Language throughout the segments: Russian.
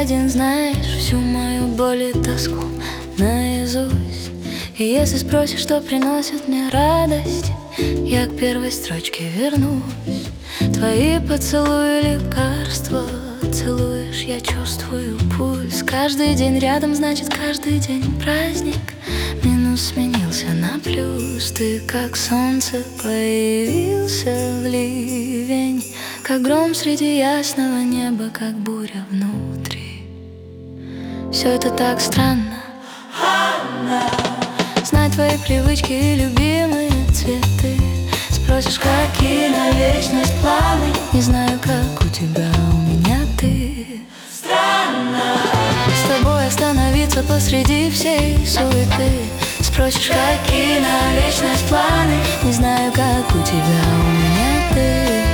один знаешь всю мою боль и тоску наизусть. И если спросишь, что приносит мне радость, я к первой строчке вернусь. Твои поцелуи лекарства, целуешь, я чувствую пульс. Каждый день рядом, значит каждый день праздник. Минус сменился на плюс. Ты как солнце, появился в ливень, как гром среди ясного неба, как буря внутри. Все это так странно. Знать твои привычки и любимые цветы. Спросишь, какие на вечность планы. Не знаю, как у тебя, у меня ты. Странно с тобой остановиться посреди всей суеты. Спросишь, какие на вечность планы. Не знаю, как у тебя, у меня ты.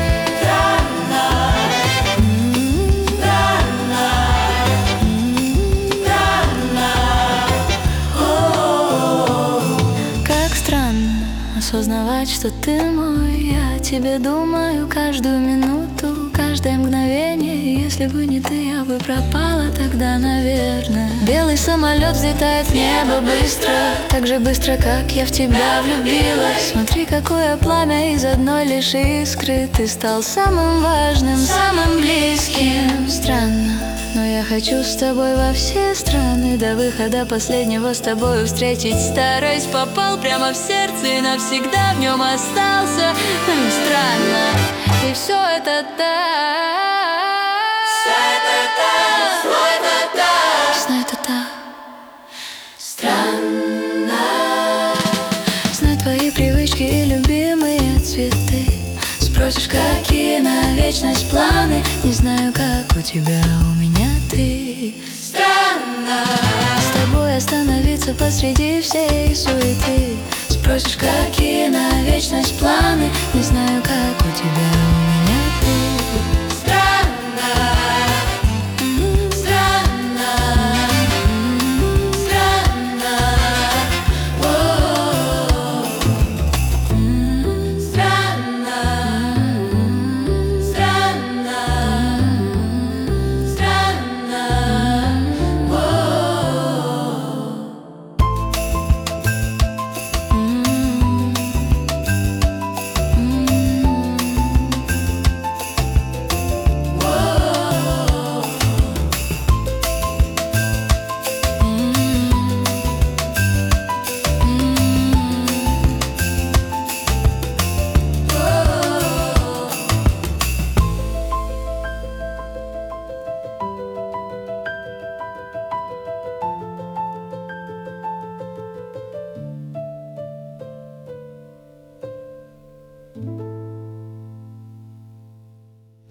Осознавать, что ты мой, я о тебе думаю каждую минуту, каждое мгновение. Если бы не ты, я бы пропала тогда, наверное. Белый самолет взлетает в небо быстро, так же быстро, как я в тебя влюбилась. Смотри, какое пламя из одной лишь искры. Ты стал самым важным, самым близким. Странно, но я хочу с тобой во все страны. До выхода последнего с тобой встретить старость. Попал прямо в сердце и навсегда в нем остался. Странно, и все это так. Все это так странно. Знать твои привычки и любимые цветы. Спросишь, какие на вечность планы. Не знаю, как у тебя, у меня ты. Странно с тобой остановиться посреди всей суеты. Спросишь, какие на вечность планы. Не знаю, как у тебя, у меня